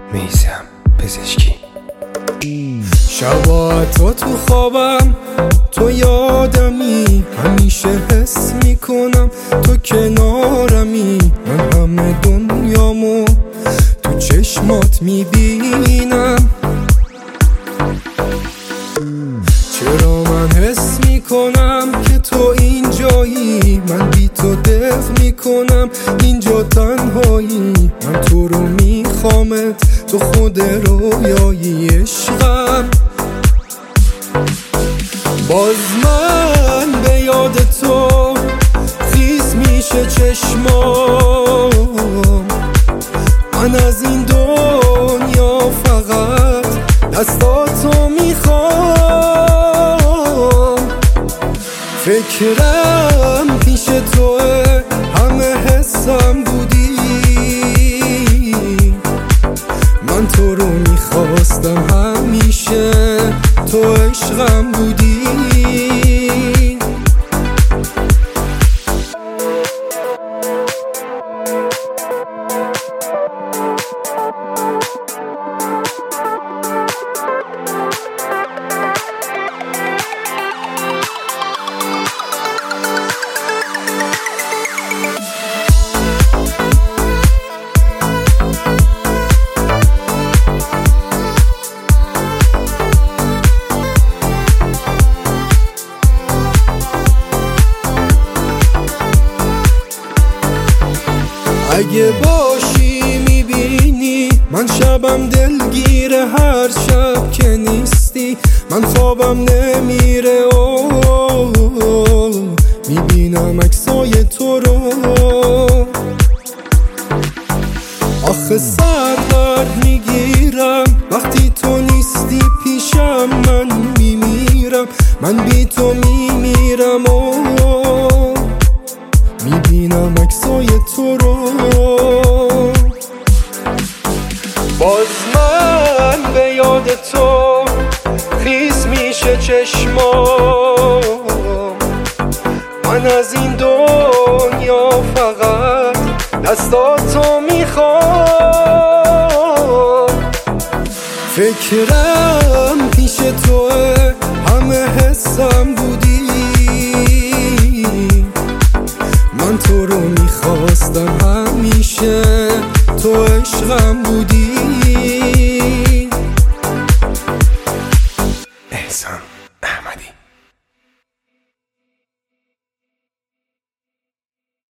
میثم پزشکی. شبا تو خوابم تو یادمی، همیشه حس میکنم تو کنارمی. من همه دنیامو تو چشمات میبینم. چرا من حس میکنم که تو اینجایی، من بی تو دق میکنم اینجا تنهایی. من تو رو میخوامت تو خود رویایی عشقم. باز من به یاد تو خیس میشه چشمام. من از این دنیا فقط دستاتو میخوام. فکرم پیش توه، همه حسم بودی. من تو رو میخواستم همیشه، تو عشقم بودی. اگه باشی میبینی من شبم دلگیر، هر شب که نیستی من خوابم نمیره. میبینم عکسای تو رو، آخه سردرد میگیرم وقتی تو نیستی پیشم. من میمیرم، من بی تو میمیرم. میبینم عکسای تو رو. باز من به یاد تو خیس میشه چشمام. من از این دنیا فقط دستاتو میخوام. فکرم پیش توه، همه حسم بودی. من تو رو میخواستم همیشه، تو عشقم بودی.